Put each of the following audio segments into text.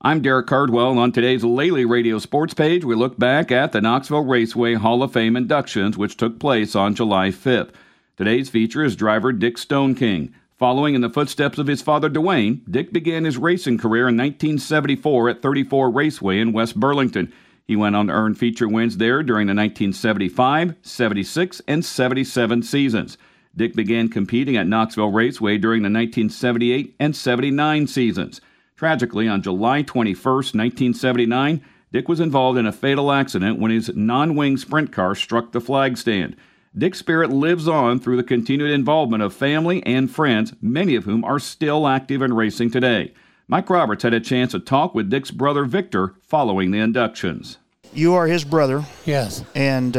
I'm Derek Cardwell, and on today's Lely Radio Sports page, we look back at the Knoxville Raceway Hall of Fame inductions, which took place on July 5th. Today's feature is driver Dick Stoneking. Following in the footsteps of his father, Dwayne, Dick began his racing career in 1974 at 34 Raceway in West Burlington. He went on to earn feature wins there during the 1975, 76, and 77 seasons. Dick began competing at Knoxville Raceway during the 1978 and 79 seasons. Tragically, on July 21, 1979, Dick was involved in a fatal accident when his non-wing sprint car struck the flag stand. Dick's spirit lives on through the continued involvement of family and friends, many of whom are still active in racing today. Mike Roberts had a chance to talk with Dick's brother Victor following the inductions. You are his brother. Yes. And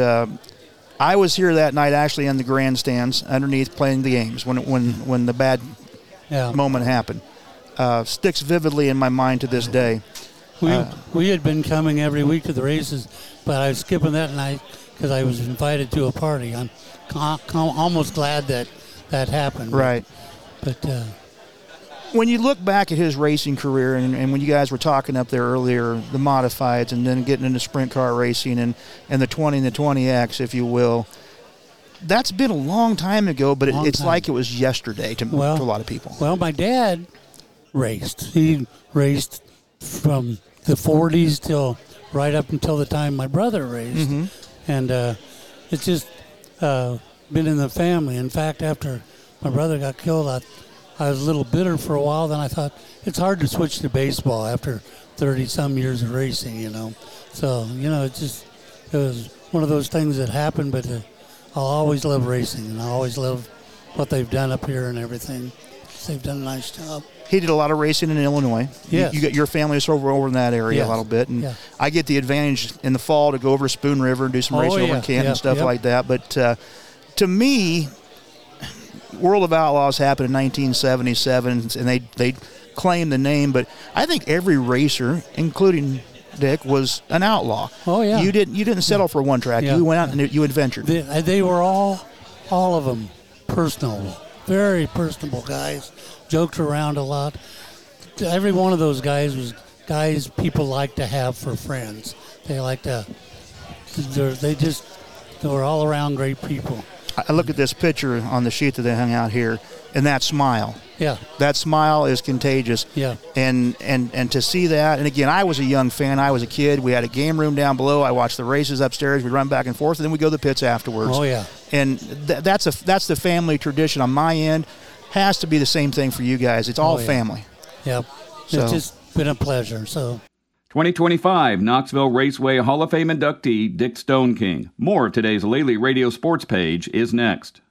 I was here that night actually in the grandstands underneath playing the games when the bad moment happened. Sticks vividly in my mind to this day. We had been coming every week to the races, but I was skipping that night because I was invited to a party. I'm almost glad that happened. Right. But when you look back at his racing career, and when you guys were talking up there earlier, the modifieds and then getting into sprint car racing and the 20 and the 20X, if you will, that's been a long time ago, but it's like it was yesterday to a lot of people. Well, my dad raced. He raced from the 40s till right up until the time my brother raced. Mm-hmm. And it's just been in the family. In fact, after my brother got killed, I was a little bitter for a while. Then I thought, it's hard to switch to baseball after 30-some years of racing, you know. So, you know, it was one of those things that happened, but I'll always love racing, and I always love what they've done up here and everything. They've done a nice job. He did a lot of racing in Illinois. Yes. You got your family is over in that area a little bit. And I get the advantage in the fall to go over to Spoon River and do some racing over in Canton and stuff like that. But to me, World of Outlaws happened in 1977, and they claimed the name. But I think every racer, including Dick, was an outlaw. Oh, yeah. You didn't settle for one track. You went out and you adventured. They were all of them personal. Very personable guys, joked around a lot. Every one of those guys was guys people like to have for friends. They were all around great people. I look at this picture on the sheet that they hung out here, and that smile. Yeah. That smile is contagious. Yeah. And to see that, and again, I was a young fan. I was a kid. We had a game room down below. I watched the races upstairs. We'd run back and forth, and then we'd go to the pits afterwards. Oh, yeah. And that's the family tradition on my end. Has to be the same thing for you guys. It's all family. Yep. It's just been a pleasure. So 2025 Knoxville Raceway Hall of Fame inductee Dick Stoneking. More of today's Lely Radio Sports page is next.